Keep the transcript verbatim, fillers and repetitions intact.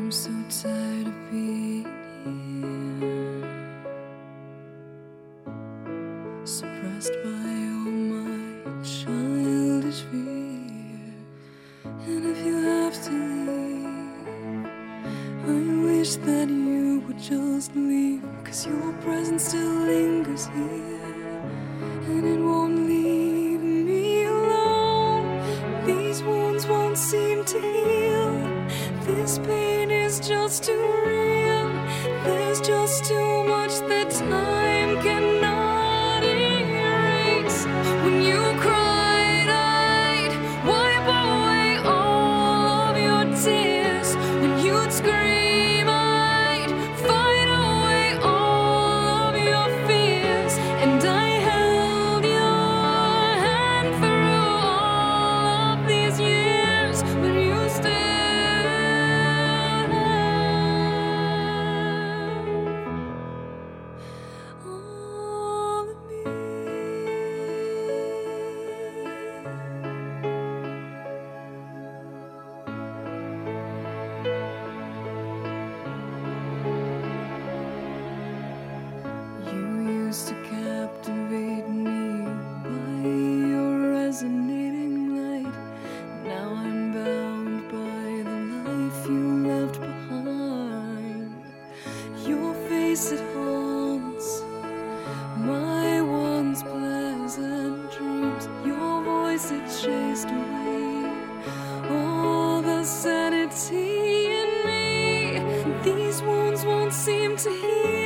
I'm so tired of being here, suppressed by all my childish fear. And if you have to leave, I wish that you would just leave, 'cause your presence still lingers here, and it won't leave me alone. These wounds won't seem to heal. This pain is just too real. There's just too much that time cannot erase. When you cried, I'd wipe away all of your tears. When you'd scream, I'd fight away all of your fears. And I held your hand through all of these years, but you still used to captivate me by your resonating light. Now I'm bound by the life you left behind. Your face, it haunts my once pleasant dreams. Your voice, it chased away all the sanity in me. These wounds won't seem to heal.